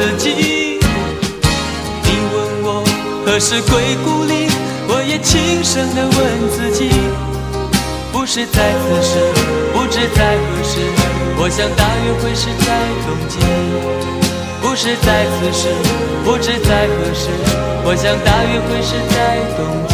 自己。你问我何时归故里，我也轻声地问自己，不是在此时，不知在何时，我想大约会是在冬季。不是在此时，不知在何时，我想大约会是在冬季。